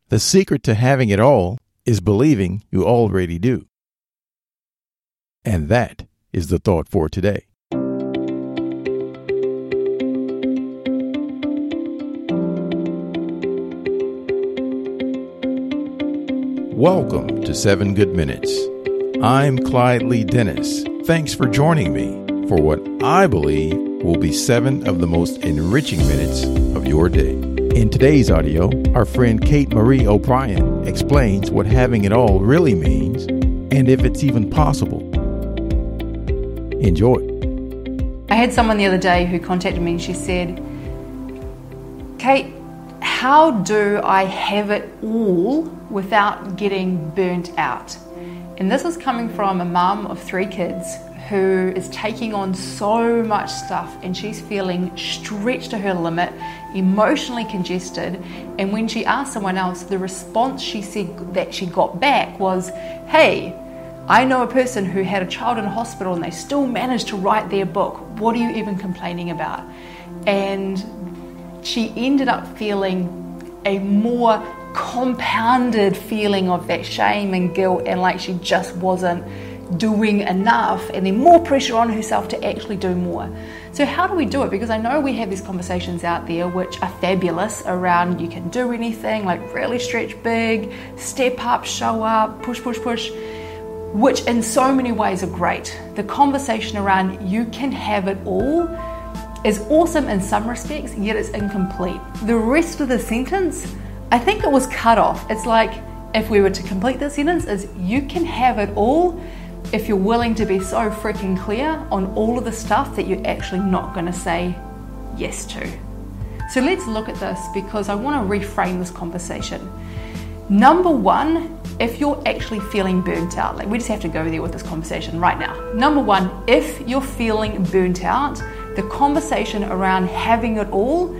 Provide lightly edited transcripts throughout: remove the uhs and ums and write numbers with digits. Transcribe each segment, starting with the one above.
The secret to having it all is believing you already do. And that is the thought for today. Welcome to 7 Good Minutes. I'm Clyde Lee Dennis. Thanks for joining me for what I believe will be 7 of the most enriching minutes of your day. In today's audio, our friend Kate Marie O'Brien explains what having it all really means and if it's even possible. Enjoy. I had someone the other day who contacted me and she said, Kate, how do I have it all without getting burnt out? And this is coming from a mum of 3 kids who is taking on so much stuff and she's feeling stretched to her limit, emotionally congested. And when she asked someone else, the response she said that she got back was, hey, I know a person who had a child in hospital and they still managed to write their book. What are you even complaining about? And she ended up feeling a more compounded feeling of that shame and guilt and like she just wasn't doing enough, and then more pressure on herself to actually do more. So how do we do it? Because I know we have these conversations out there which are fabulous around you can do anything, like really stretch big, step up, show up, push, which in so many ways are great. The conversation around you can have it all is awesome in some respects, yet it's incomplete. The rest of the sentence, I think it was cut off. It's like, if we were to complete the sentence, is you can have it all if you're willing to be so freaking clear on all of the stuff that you're actually not going to say yes to. So let's look at this because I want to reframe this conversation. Number one, if you're actually feeling burnt out, like we just have to go there with this conversation right now. Number one, if you're feeling burnt out, the conversation around having it all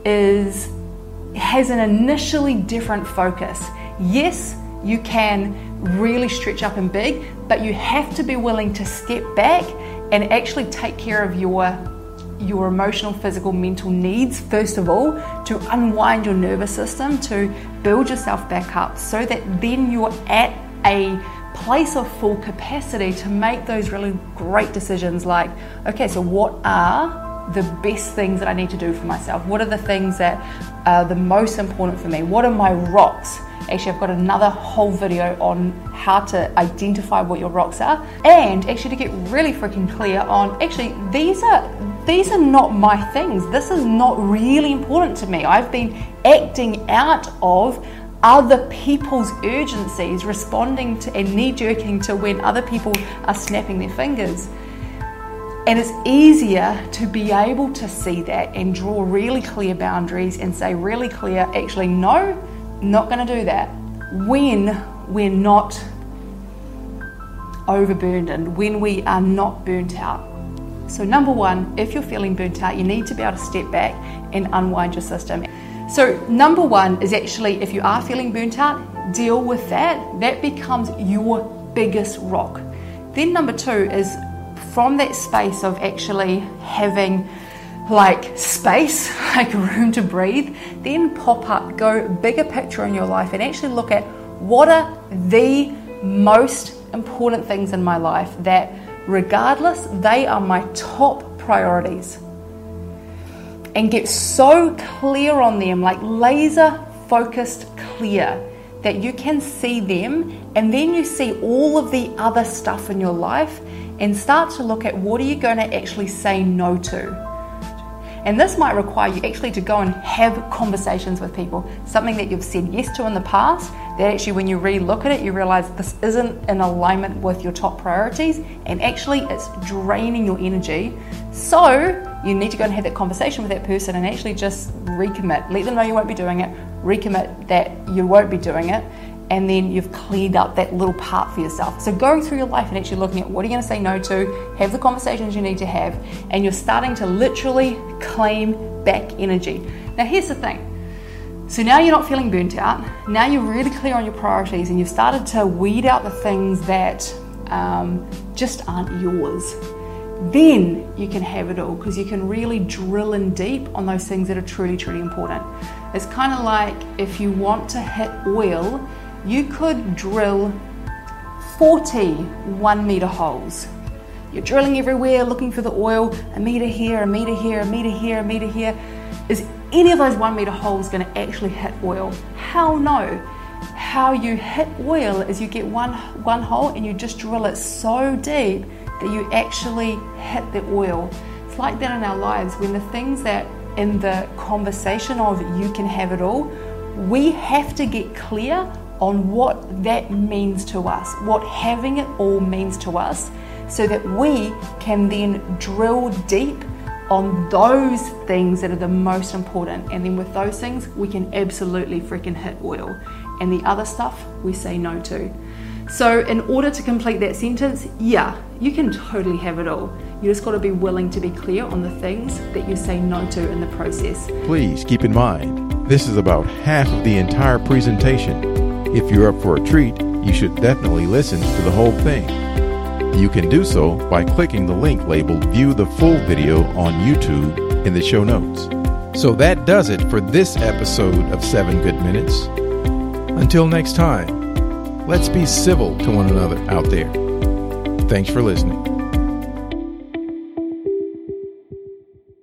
has an initially different focus. Yes, you can really stretch up and big, but you have to be willing to step back and actually take care of your emotional, physical, mental needs, first of all, to unwind your nervous system, to build yourself back up so that then you're at a place of full capacity to make those really great decisions like, okay, so what are the best things that I need to do for myself? What are the things that are the most important for me? What are my rocks? Actually, I've got another whole video on how to identify what your rocks are, and actually to get really freaking clear on, actually, these are not my things. This is not really important to me. I've been acting out of other people's urgencies, responding to and knee-jerking to when other people are snapping their fingers. And it's easier to be able to see that and draw really clear boundaries and say really clear, actually, no, not going to do that when we're not overburdened, when we are not burnt out. So number one, if you're feeling burnt out, you need to be able to step back and unwind your system. So number one is actually, if you are feeling burnt out, deal with that. That becomes your biggest rock. Then number two is from that space of actually having like space, like room to breathe, then pop up, go bigger picture in your life and actually look at what are the most important things in my life that regardless, they are my top priorities. And get so clear on them, like laser focused clear, that you can see them and then you see all of the other stuff in your life and start to look at what are you going to actually say no to. And this might require you actually to go and have conversations with people, something that you've said yes to in the past, that actually when you really look at it, you realize this isn't in alignment with your top priorities, and actually it's draining your energy. So you need to go and have that conversation with that person and actually just recommit. Let them know you won't be doing it, recommit that you won't be doing it, and then you've cleaned up that little part for yourself. So going through your life and actually looking at what are you going to say no to, have the conversations you need to have, and you're starting to literally claim back energy. Now here's the thing. So now you're not feeling burnt out. Now you're really clear on your priorities and you've started to weed out the things that just aren't yours. Then you can have it all because you can really drill in deep on those things that are truly, truly important. It's kind of like if you want to hit oil, you could drill 40 1-meter holes. You're drilling everywhere looking for the oil, a meter here, a meter here, a meter here, a meter here. Is any of those 1-meter holes going to actually hit oil? Hell no. How you hit oil is you get one hole and you just drill it so deep that you actually hit the oil. It's like that in our lives. When the things that in the conversation of you can have it all, we have to get clear on what that means to us, what having it all means to us, so that we can then drill deep on those things that are the most important. And then with those things, we can absolutely freaking hit oil. And the other stuff, we say no to. So in order to complete that sentence, yeah, you can totally have it all. You just got to be willing to be clear on the things that you say no to in the process. Please keep in mind, this is about half of the entire presentation. If you're up for a treat, you should definitely listen to the whole thing. You can do so by clicking the link labeled View the Full Video on YouTube in the show notes. So that does it for this episode of 7 Good Minutes. Until next time, let's be civil to one another out there. Thanks for listening.